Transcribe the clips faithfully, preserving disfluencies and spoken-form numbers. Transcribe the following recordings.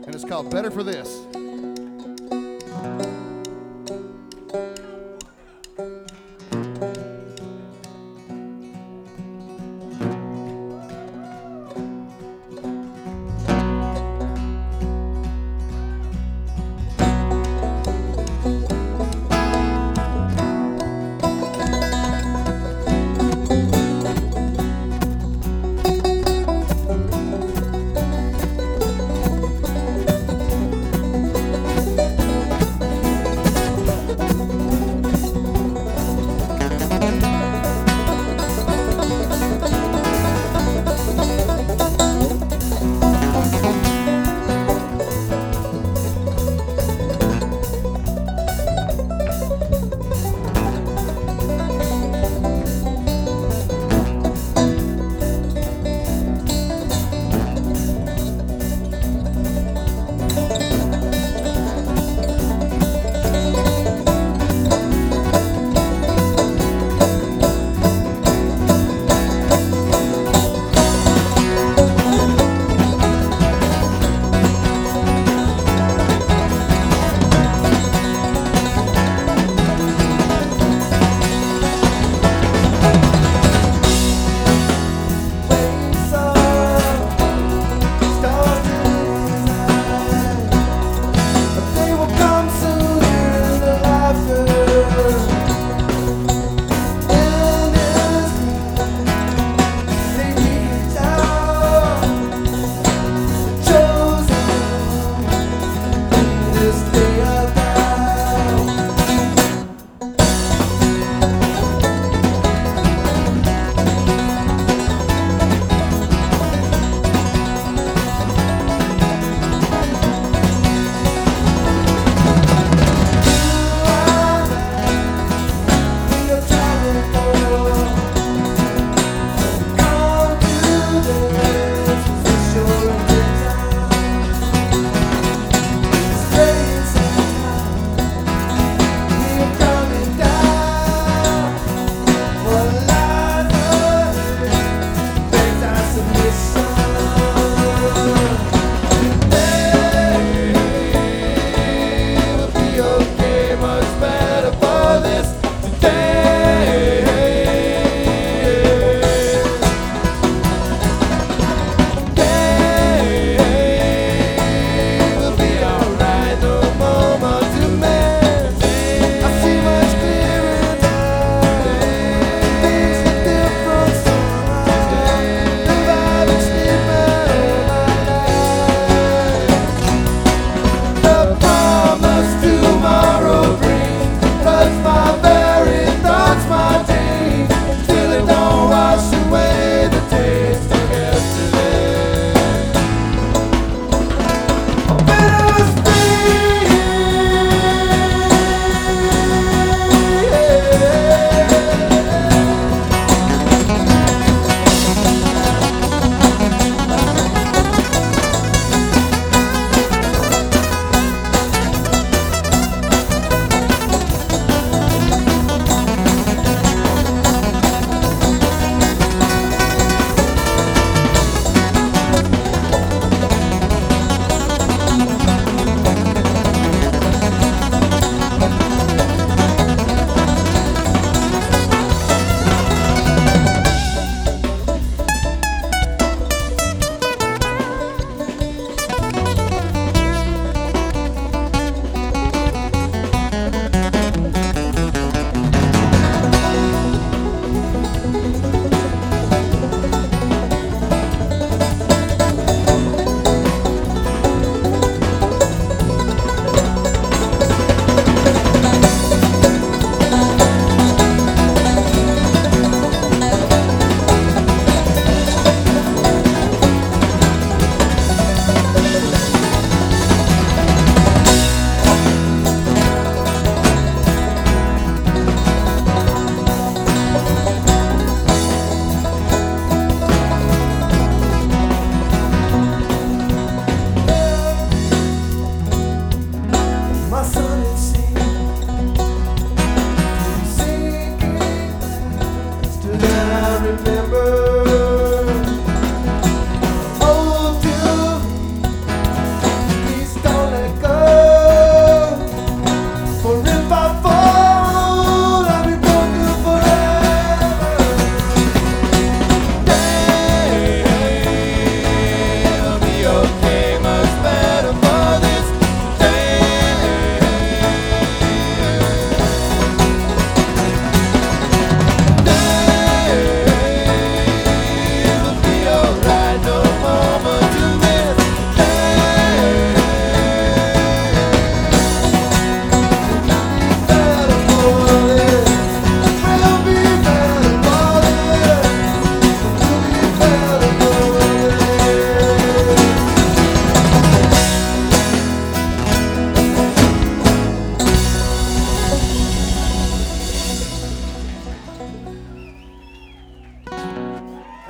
and it's called Better for This.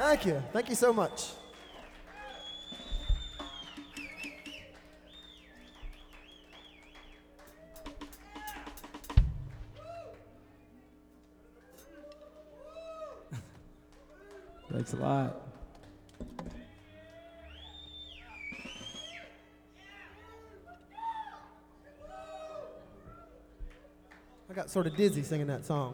Thank you. Thank you so much. Thanks a lot. I got sort of dizzy singing that song.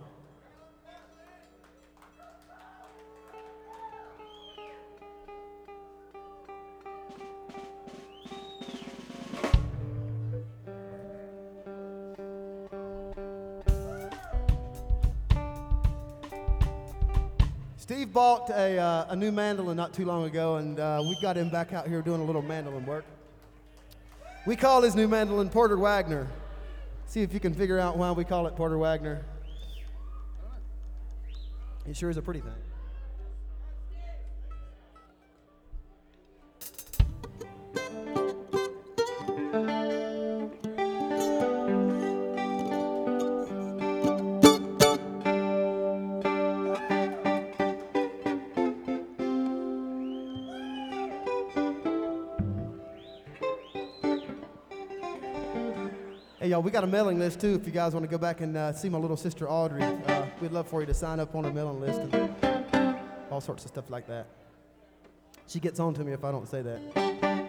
Steve bought a, uh, a new mandolin not too long ago, and uh, we got him back out here doing a little mandolin work. We call his new mandolin Porter Wagner. See if you can figure out why we call it Porter Wagner. It sure is a pretty thing. Hey, y'all, we got a mailing list, too, if you guys want to go back and uh, see my little sister, Audrey. Uh, we'd love for you to sign up on our mailing list and all sorts of stuff like that. She gets on to me if I don't say that.